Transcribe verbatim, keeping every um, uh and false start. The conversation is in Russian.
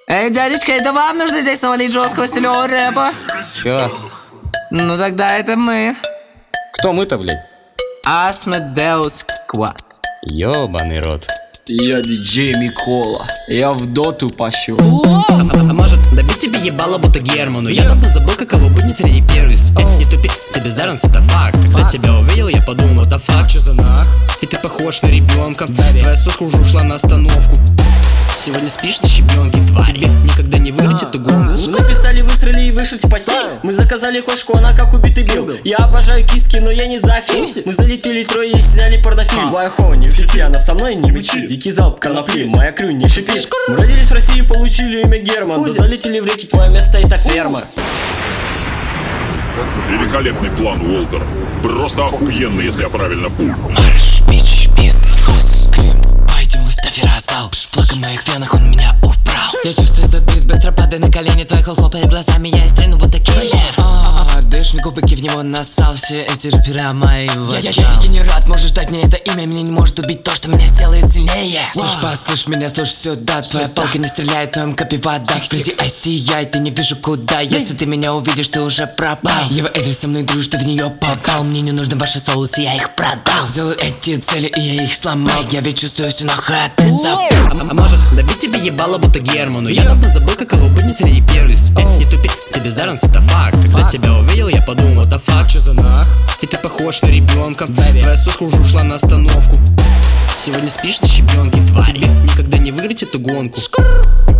Эй, дядечка, это вам нужно здесь навалить жесткого стилевого рэпа? Чё? Ну тогда это мы. Кто мы-то, блядь? Асмодеус Сквад. Ёбаный рот. Я диджей Микола, я в доту пощу. А, а, а может добить тебе ебало, будто Герману? Я давно забыл, каково быть не среди первенств. Э, не тупи, ты бездарность, это факт. Когда тебя увидел, я подумал, да факт. Чё за нах? И ты похож на ребенка. Твоя соска уже ушла на остановку. Сегодня спишь на щебенке, тебе никогда не выйдет эту гонку. Мы написали, высрали и вышли в постель. Мы заказали кошку, она как убитый бил. Я обожаю киски, но я не за фильм. Мы залетели трое и сняли порнофильм. Твоя хо не в сети, она со мной не мычит. Дикий залп конопли, моя крю не шипит. Мы родились в России, получили имя Герман. Да залетели в реки, твое место это ферма. Великолепный план, Уолтер. Просто охуенный, если я правильно понял. Марш, бич, пис, вкус, крем. Пойдем в автоферостал. Флаг в моих венах, он меня убрал. Я чувствую этот бит, быстро падай на колени. Твой хлоп перед глазами, я и стрельну вот такие. Даешь мне кубики, в него нассал. Все эти рэпера мои вассал. Я, я дегенерат, можешь дать мне это имя. Меня не может убить то, что меня сделает сильнее. Слышь, послышь меня, слушай сюда. Твоя палка не стреляет, в твоем копе вода. Вблизи ай си ай, ты не вижу куда. Если ты меня увидишь, ты уже пропал. Ева Эври со мной дружишь, ты в нее попал. Мне не нужны ваши соусы, я их продал. Сделал эти цели, и я их сломал. Я ведь чувствую все на хат, ты запал. А, а может добить тебе ебало, будто Герману? Я давно забыл, каково быть не среди первенств. Э, не тупи, ты бездарность, это факт. Когда тебя увидел, я подумал, да факт. Чё за нах? И ты похож на ребенка. Твоя соска уже ушла на остановку. Сегодня спишь на щебенке, тебе никогда не выиграть эту гонку.